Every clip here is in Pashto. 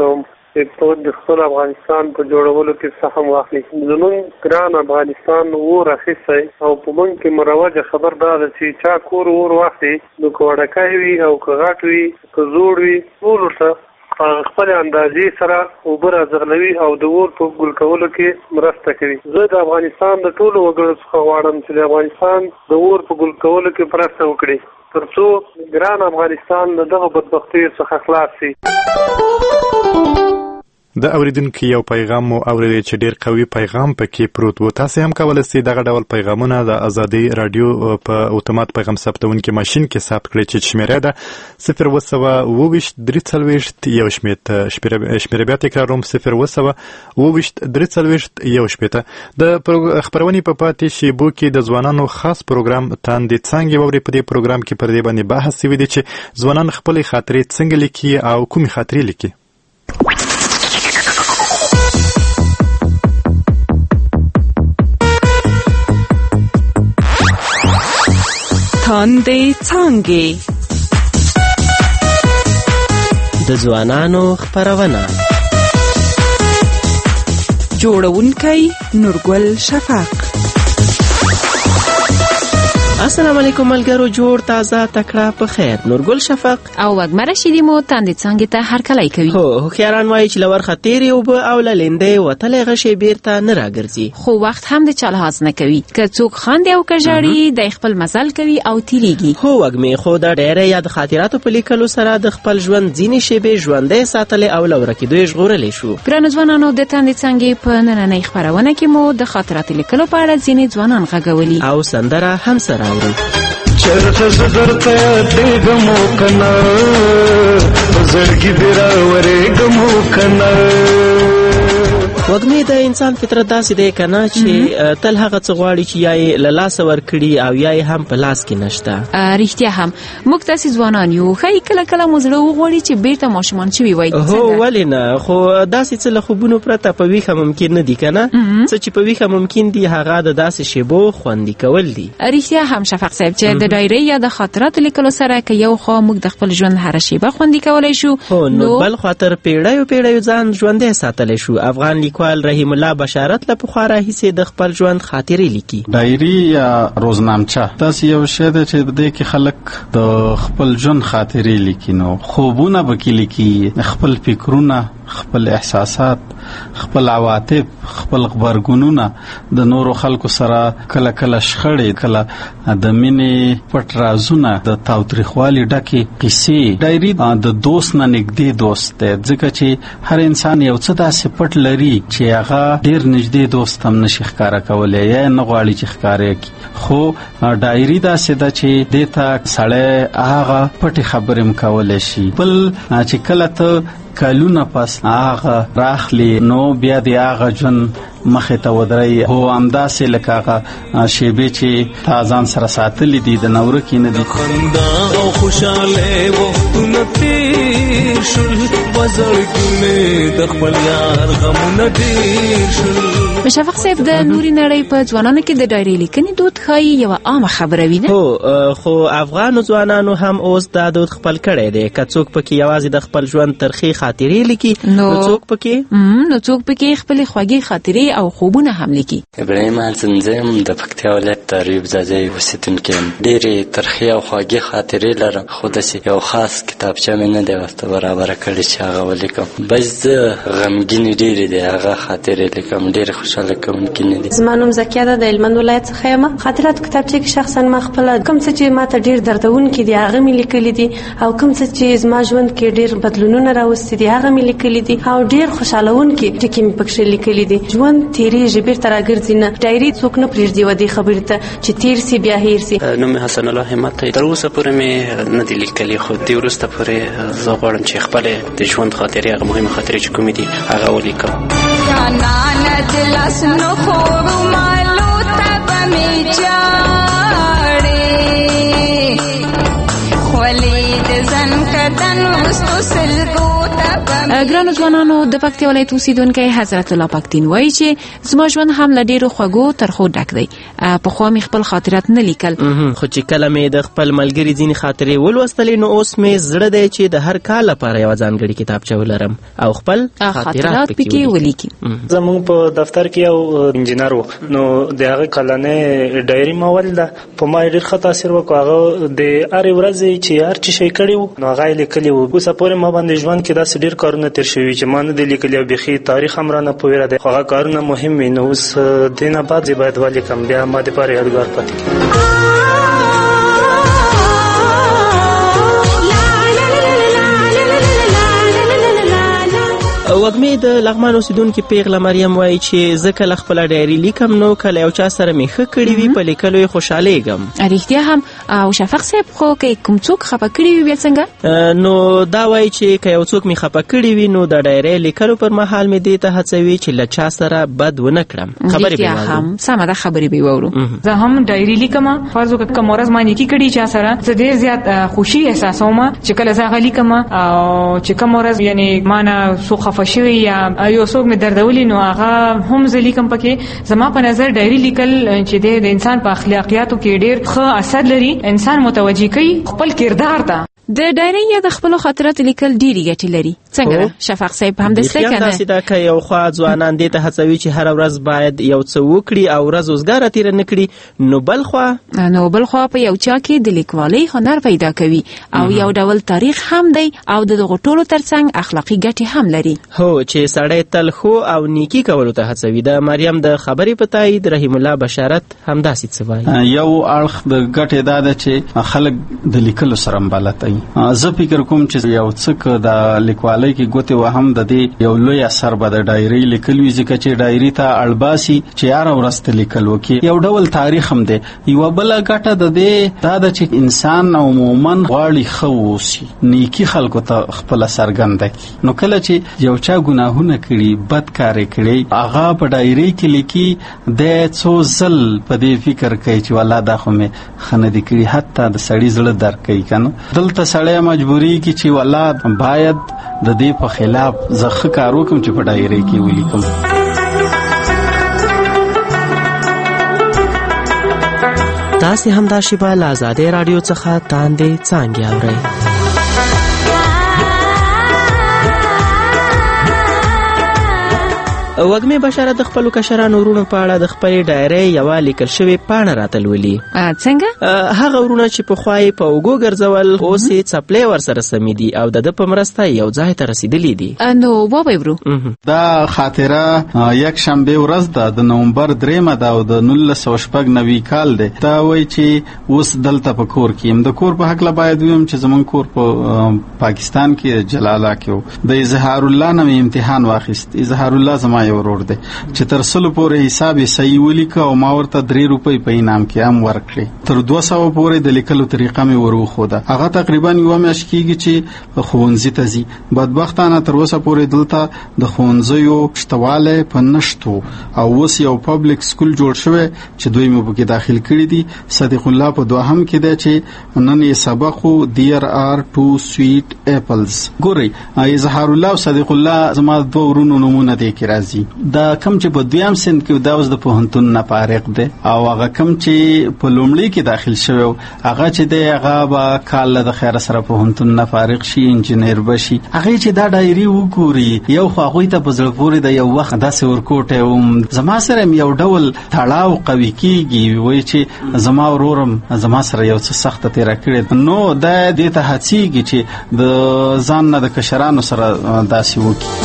کوم چې د خپل افغانستان په جوړولو کې سهم واخلي. زمونږ ګران افغانستان اور اخیستی او په موږ کې مروجه خبر دا ده چې چا کور اور واخلي نو که وړکی وي او که غټ وي که زوړ وي ټولو ته خپل اندازې سره اوبه راځغلوي او د اور په ګل کولو کې مرسته کوي. زه د افغانستان د ټولو وګړو څخه غواړم چې د افغانستان د اور په ګل کولو کې مرسته وکړي ترڅو ګران افغانستان له دغه بدبختیو څخه خلاص شي. د اوریدونکو یو پیغام مو اوریدی چې ډیر قوي پیغام پکې پروت و. تاسو هم کولی شئ دغه ډول پیغامونه د ازادي رادیو په اتومات پیغام ثبتونکي ماشین کې ثبت کړئ چې شمیره ده 0202341 شمیره بیا تکراروم 0202341 د خبرونې په پاتې شیبو کې د ځوانانو خاص پروګرام تاندې څنګه ووري. په دې پروګرام کې پر دې باندې بحث شوی دی چې ځوانان خپل خاطرې څنګه لیکي او کومې خاطرې لیکي. تاندې څانګې د ځوانانو خپرونه جوړونکی نورګل شفق. السلام علیکم ملګرو، جوړ تازه تکړه په خیر. نورګل شفق او وګمر رشیدی مو تاندې څنګه ته هر کله کوي. هو خیران وایي چې لور خطرې او به او لندې وتلې غشي بیرته نه راګرځي، خو وخت هم د چاله هاز نه کوي. که څوک خاندي او کژاړي د خپل مزل کوي او تیریږي. هو وګمې خو دا ډېرې یاد خاطراتو په لیکلو سره د خپل ژوند ځینې شیبې ژوندې ساتلې او لور کې دوی ژغورلې شو. ګران ځوانانو، د تاندې څنګه په نننۍ خبرونه کې مو د خاطراتو لیکلو په اړه ځینې ځوانان غږولي او سندره هم سره اوري. چرته زدرته دګمو کنا زړګي درا ورګمو کنا. وګمې د انسان فطرت داسې دی کنه چې تل هغه څه غواړي چې یا یې له لاسه ورکړي او یا یې هم په لاس کې نشته. رښتیا هم موږ داسې ځوانان یو، ښایي کله کله مو زړه وغواړي چې بیرته ماشومان شوي وای. هو ولې نه، خو داسې څه له خوبونو پرته په ویښه ممکن نه دي کنه. څه چې په ویښه ممکن دي هغه د داسې شیبو خوندي کول دي. رښتیا هم شفق صاحب چې د ډایري یا د خاطراتو لیکلو سره که یو خوا موږ د خپل ژوند هر شیبه خوندي کولای شو، نو بل خاطر پیړیو ځان ژوندې ساتلی شو. افغان لیکوال رحیم الله بشارت له پخوا راهیسې د خپل ژوند خاطرې لیکي. ډایري یا روزنامچه داسې یو شی دی چې د دې کې خلک د خپل ژوند خاطرې لیکي. نو خوبونه به کې لیکي، خپل فکرونه، خپل احساسات، خپل عواطف، خپل خبرګونونه، د نورو خلکو سره کله کله شخړې، کله د مینې پټ رازونه، د تاوتریخوالي ډکې قصې. ډایري د دوست نه نږدې دوست دی، ځکه چې هر انسان یو څه داسې پټ لري چې هغه ډېر نږدې دوست هم نشي ښکاره کولی یا نه غواړي چې ښکاره کړي. خو ډایري داسې ده چې دې ته سړی هغه پټې خبرې هم کولی شي. بل چې کله ته کلونه پس هغه راخلی نو بیا دی هغه جن مخه ته ودرای. هو همداسې لکه هغه شیبې چې تازان سره ساتلې دي د نور کې نه دي. خندا او خوشاله وختونه تیر شول، وزړګونه د خپل یار غمونه ډیر شول. شفق صاحب د نوري نړۍ په ځوانانو کې د ډایري لیکنې دود ښایي یوه عامه خبره وي. هو خو افغانو ځوانانو هم اوس دا دود خپل کړی دی. که څوک پکې یوازې د خپل ژوند ترخې خاطرې لیکي، نو څوک پکې خپلې خوږې خاطرې او خوبونه هم لیکي. ابراهیم حسنزم د پکتیا ولایت د ریوب ځای اوسېدونکی یم. ډېرې ترخې او خوږې خاطرې لرم، خو داسې یو خاص کتابچه مې نه دی ورته برابره کړې چې هغه ولیکم. بس زه غمګینې ډېرې دي هغه خاطرې لیکم، ډېرې خوشحاله کوونکې نه دي. زما نوم زکیه ده، د هلمند ولایت څخه یم. خاطراتو کتابچه کې شخصا ما خپله کوم څه چې ما ته ډېر دردونکي دي هغه مې لیکلي دي، او کوم څه چې زما ژوند کې ډېر بدلونونه راوستي دي هغه مې لیکلي دي، او ډېر خوشحالونکي ټکي مې پکښې لیکلي دي. ژوند تېرېږي، بیرته راګرځي نه. ډایري څوک نه پرېږدي ودې خبرې ته چې تېر سي بیا هېر سي. نوم مې حسن الله همت دی. تر اوسه پورې مې نه دي لیکلي، خو دې وروسته پورې زه غواړم چې خپلې د ژوند خاطرې هغه مهمه خاطرې چې کومې دي هغه ولیکم. ګرانو ځوانانو د پکتیا ولایت اوسیدونکي حضرت الله پکتین وایي چې زما ژوند هم له ډیرو خوږو ترخو ډک دی. پخوا مې خپل خاطرات نه لیکل، خو چې کله مې د خپل ملګري ځینې خاطرې ولوستلې نو اوس مې زړه دی چې د هر کال لپاره یو ځانګړی کتابچه ولرم او خپل خاطرات پکې ولیکم. زموږ په دفتر کې یو انجینر و، نو د هغه کلنې ډایري مول ده په ما ډېر ښه تاثیر وکړ. هغه د هرې ورځې چې هر څه شی کړي وو نو هغه یې لیکلي وو. اوسه پورې ما باندې ژوند کې داسې ډېر کارونه تیر شوي چې ما نه دي لیکلي او بیخي تاریخ هم رانه په ویره دی، خو هغه کارونه مهم وي. نو اوس دې نه بعد زه باید ولیکم، بیا ما دپاره یادګار پاتې کړي. وږمې د لغمان اوسیدونکي پیغله مریم وایي چې زه کله خپله ډایري لیکم نو کله یو چا سره مې ښه کړي وي په لیکلو یې خوشحالیږم. رښتیا هم. او شفق صاحب خو که کوم څوک خفه کړي وي بیا څنګه؟ نو دا وایي چې که یو څوک مې خفه کړي وي نو د ډایري لیکلو پر مهال مې دې ته هڅوي چې له چا سره بد ونه کړم. خبرې به واورو. هم سمه ده، خبرې به واورو. زه هم ډایري لیکم، فرض وکړه کوم ورځ ما نیکي کړي چا سره زه ډېر زیات خوشي احساسوم چې کله زه هغه لیکم، او چې کوم ورځ یعنی ما نه څوک خفه شوي یا یو څوک مې دردولی نو هغه هم زه لیکم پکې. زما په نظر ډایري لیکل چې د انسان په اخلاقیاتو کې ډېر ښه اثر لري، انسان متوجه کوي خپل کردار ته. د ډایري یا د خپلو خاطراتو لیکل ډېرې ګټې لري. څنګه شفق صاحب هم داسې ده که نه؟ داسې ده که یو خوا ځوانان دې ته هڅوي چې هره ورځ باید یو څه وکړي او ورځ اوزګاره تېره نه کړي، نو بل خوا په یو چا کې د لیکوالۍ هنر پیدا کوي او یو ډول تاریخ هم دی او د دغو ټولو ترڅنګ اخلاقي ګټې هم لري. هو چې سړی تل ښو او نیکي کولو ته هڅوي. د مریم د خبرې په تایید رحیم الله بشارت همداسې څه وایي. یو اړخ د ګټې دا ده چې خلک د لیکلو سره بلد دي. زه فکر کوم چې یو څه د لیکوالۍ کې ګوتې وهم د دې یو لوی اثر به د ډایري لیکل وي، ځکه چې ډایري ته اړباسي چې هره ورځ ته لیکل وکړي. یو ډول تاریخ هم دی. یوه بله ګټه د دې دا ده چې انسان عموما غواړي ښه واوسي، نیکي خلکو ته خپله څرګنده کړي. نو کله چې یو چا ګناهونه کړي، بد کار یې کړی، هغه په ډایري کې لیکي، د څو ځل په دې فکر کوي چې والله دا خو مې ښه نه دي کړي. حتی د سړي زړه درک کوي که نه. دلته سړی مجبوري کی چې والله باید د دې په خلاف زه ښه کار وکړم چې په ډایري کې ولیکم. تاسې همدا شیبه له آزادۍ راډیو څخه تاندې څانګې اورئ. وږمې بشارت د خپلو کشرانو وروڼو په اړه د خپلې ډایرۍ یوه لیکل شوې پاڼه راته لولي. څنګه؟ هغه وروڼه چې پخوا یې په اوږو ګرځول اوس یې څپلۍ ورسره سمې دي او د ده په مرسته یو ځای ته رسېدلي دي. نو ووایئ ورو. دا خاطره یکشنبې ورځ ده، د نومبر 3 ده او د 1996 کال دی. دا وایي چې اوس دلته په کور کې یم. د کور په هکله باید ویم چې زمونږ کور په پاکستان کې جلاله کې و. د اظهار الله نه مې امتحان واخیست. اظهار الله زما ورور دی چې تر 100 پورې حساب یې صحیح ولیکه او ما ورته 3 روپۍ په انعام کې هم ورکړې. تر 200 پورې د لیکلو طریقه مې وروښوده. هغه تقریبا یوه میاشت کېږي چې ښوونځي ته ځي. بدبختانه تر اوسه پورې دلته د ښوونځیو شتوالی په نشتو او اوس یو پبلک سکول جوړ شوی چې دوی مې پکې داخل کړي دي. صدیق الله په 2 کې دی چې نن یې سبق و There are 2 sweet apples. ګورئ، اظهار الله او صدیق الله زما 2 ورونو نومونه دي کې راځي. دا کم چې په 2م سند کې دا اوس د پوهنتون نه فارغ دی او هغه کم چې په لومړي کې داخل شوی هغه چې دی هغه به کال د خیر سره پوهنتون نه فارغ شي، انجینیر بشي. هغه چې دا ډایري وګوري یو خو هغوی ته په زړه پورې د یو وخت داسې ورکوټی زما سره یو ډول تړاو قوي کېږي. وایي چې زما ورورم زما سره یو څه سخته تېره کړې، نو دا دې ته هڅېږي چې د ځان نه د کشرانو سره داسې وکړي.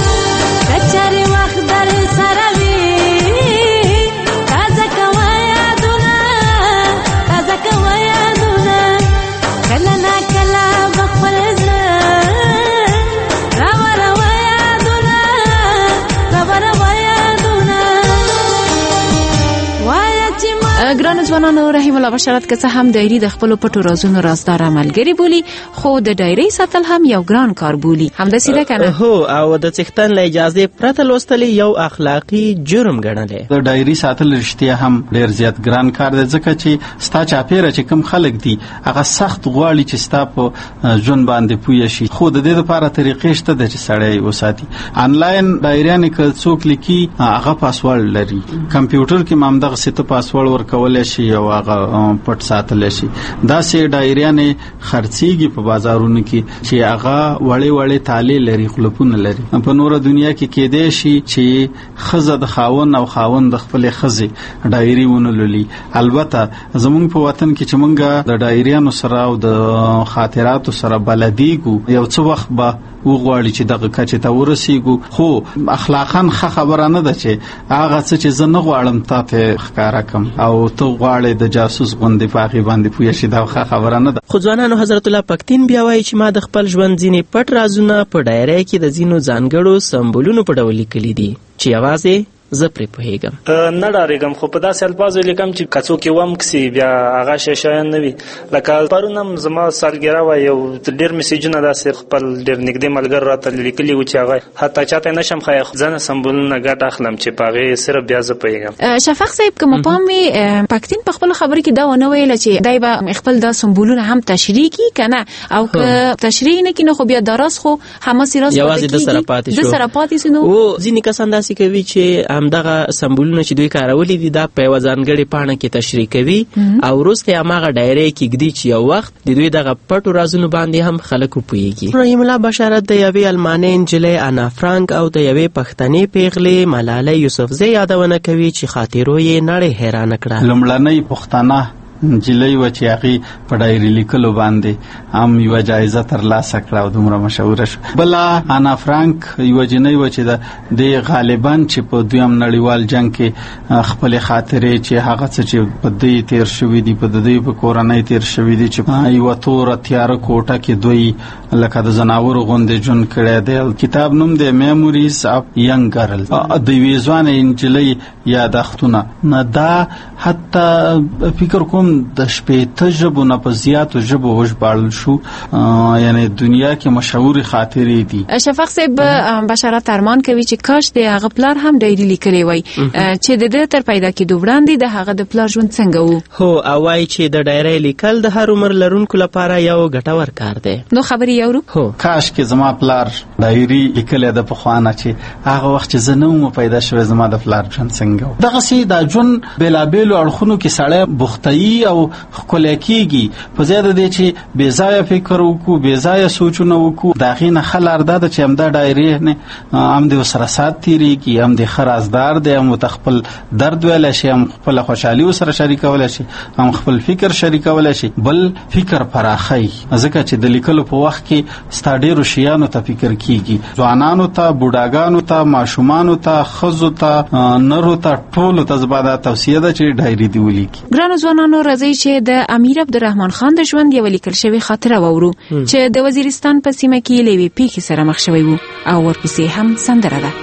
ګرانو ځوانانو رحم الله بشارت که څه هم ډایري د خپل پټو رازونو رازدار ملګری بولی، خو د ډایري ساتل هم یو ګران کار بولی. همداسې ده کنه؟ هو، او د څښتن له اجازه پرته لوستل یو اخلاقی جرم ګڼل. د ډایري ساتل رښتیا هم ډیر زیات ګران کار دی، ځکه چې ستا چاپیره چې کم خلک دي هغه سخت غواړي چې ستا په ژوند باندې پوه شي، خو د دې لپاره طریقې شته چې سړی وساتي. انلاین ډایریانې که څوک لیکي هغه پاسورډ لري، کمپیوټر کې مامدغه ست پاسورډ ورکول شي او هغه پټ ساتل شي. دا سه ډایریانې خرڅيږي په بازارونو کې چې هغه وړې تالې لري، خلپونه لري. په نور دنیا کې دی شي چې خزه د خاون او خاون د خپل خزه ډایری ونولولي. البته زمونږ په وطن کې چې مونږه د ډایریانو سره او د خاطراتو سره بلدیګو یو څه وخت به وغواړي چې دغه کچې ته ورسیږو، خو اخلاقاً ښه خبره نه ده چې هغه څه چې زه نه غواړم تاته ښکارا کم او ته غواړې د جاسوس غوندې په هغې باندې پوه شي، دا ښه خبره نه ده. خو ځوانانو حضرت الله پښتین بیا وایي چې ما د خپل ژوند ځینې پټ رازونه په ډایري کې د ځینو ځانګړو سمبولونو په ډول لیکلي دي چې یوازې زه پرې پوهیږم. نه ډارېږم، خو په داسې الفاظو لیکم چې که څوک یې وم کسي بیا هغه شیان نه وي. لکه پرون هم زما سالګرا وه، یو ډېر میسیجونه داسې خپل ډېر نږدې ملګرو راته لیکلي وو چې هغه حتی چاته یې نشم ښایي، زه نه سمبولونه ګټه اخلم چې په هغې صرف بیا زه پوهیږم. شفق صاحب که مو پام وي پښتین په خپلو خبرو کې دا ونه ویله چې دی به خپل دا سمبولونه هم تشریح کړي که نه، او که تشریح نه کړي نو خو بیا دا راز خو هماسې راز یوازې د سره پاتې شو. او ځینې کسان داسې کوي چې همدغه سمبولونه چې دوی کارولي دي دا په یوه ځانګړې پاڼه کې تشریح کوي او وروسته هماغه ډایرۍ کې ږدي چې یو وخت د دوی دغه پټو رازونو باندې هم خلک وپوهېږي. رحیم الله بشارت د یوې المانۍ نجلۍ انا فرانک او د یوې پښتنې پیغلې ملالۍ یوسفزۍ یادونه کوي چې خاطرو یې نړۍ حیرانه کړه. لومړنۍ پښتنه نجلۍ و چې هغې په ډایري لیکلو باندې هم یوه جایزه ترلاسه کړه او دومره مشهوره شوه. بله انا فرانک یوه جنۍ و چې د غالباً چې په دویم نړیوال جنګ کې خپلې خاطرې چې هغه څه چې په دوی تیر شوي دي، په دوی په کورنۍ تیر شوي دي، چې یوه توره تیاره کوټه کې دوی لکه د زناورو غوندې ژوند کړی دی. کتاب نوم دی میموریز اف ینګ ګرل، د یوې ځوانې نجلۍ یادښتونه. نه دا حتی فکر کوم د شپېته ژبو نه په زیاتو ژبو وژباړل شو، یعنی دنیا کې مشهورې خاطرې دي. شفق صاحب بشارت ارمان کوي چې کاش د هغه پلار هم ډایري لیکلی وای چې د ده تر پیدا کېدو وړاندې د هغه د پلار ژوند څنګه و. هو، او وایي چې د ډایرۍ لیکل د هر عمر لرونکو لپاره یو ګټور کار دی. نو خبرې یورو. هو، کاش کې زما پلار ډایري لیکلی د پخوانه چې هغه وخت چې زه نه وم پیدا شوی زما د پلار ژوند څنګه و. دغسې دا ژوند بېلابېلو اړخونو کې سړی بوختوي او ښکلی کېږي، په ځای د دې چې بې ځایه فکر وکړو، بې ځایه سوچونه وکړو. د هغې نه ښه لار دا ده چې همدا ډایري هم د ورسره سات تېرېږي، هم د ښه رازدار دی، هم ورته خپل درد ویلی شي، هم خپله خوشحالي ورسره شریکولی شي، هم خپل فکر شریکولی شي. بل فکر پراخی، ځکه چې د لیکلو په وخت کې ستا ډېرو شیانو ته فکر کېږي، ځوانانو ته، بوډاګانو ته، ماشومانو ته، ښځو ته، نرو ته، ټولو ته زما دا توصیه ده چې ډایري دې ولیکي. ګرانو ځوانانو راځئ چې د امیر عبدالرحمن خان د ژوند یوه لیکل شوې خاطره واورو چې د وزیرستان په سیمه کې له یوې پیښې سره مخ شوی و او ورپسې هم سندره ده.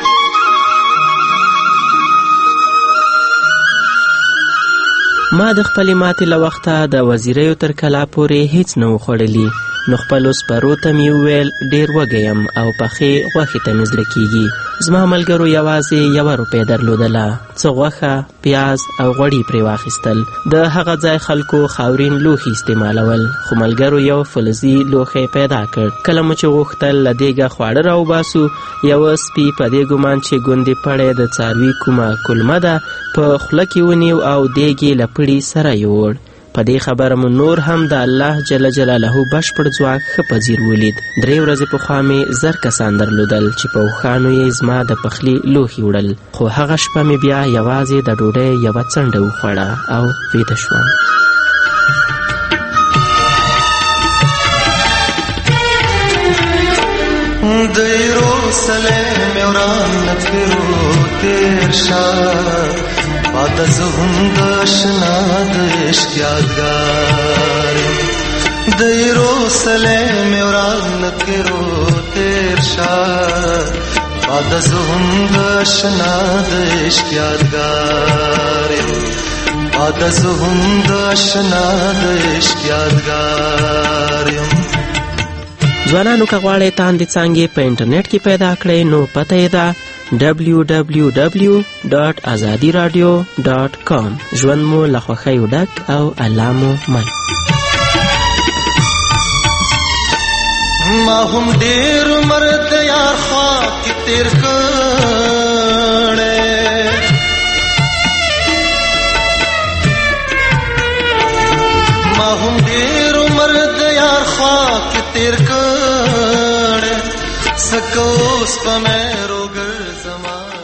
ما د خپلې ماتې له وخته د وزیریو تر کلا پورې هیڅ نه و خوړلي، نو خپلو سپرو ته مې وویل ډېر وږی یم او پخې غوښې ته مې زړه کېږي. زما ملګرو یوازې 1 روپۍ درلودله، څه غوښه، پیاز او غوړي پرې واخیستل. د هغه ځای خلکو خاورین لوښي استعمالول، خو ملګرو یو فلزي لوښی پیدا کړ. کله مو چې غوښتل له دیګه خواړه راوباسو، یوه سپي په دې ګمان چې ګوندې پړی د څاروي کومه کلمه ده په خوله کې ونیو او دیګ یې له پړي سره یوړ. په دې خبره مو نور هم د الله جل جلاله بشپړ ځواک ښه پذیر ولید. 3 ورځې پخوا مې 1000 کسان درلودل چې په اوښانو یې زما د پخلي لوښي وړل، خو هغه شپه مې بیا یوازې د ډوډۍ یوه څنډه وخوړه او ویده شوم. دیرو سلیم وران نتفرو تیر شا بعد از هم داشنا دشت یادگار. دیرو سلیم وران نتفرو تیر شا بعد از هم داشنا دشت یادگار. عادت هم د آشنا د عشق یادګار یم. ځوانانو که غواړئ تاندې څانګې په انټرنیټ کې پیدا کړئ نو پته یې ده www.azadiradio.com. ژوند مو له خوښیو ډک او الله مو من. ما هم ډېر عمر د یار خوا کې تېر کړی، ما هم ډېر عمر د یار خوا کې تېر کړی، څه کوس په مې روګر زما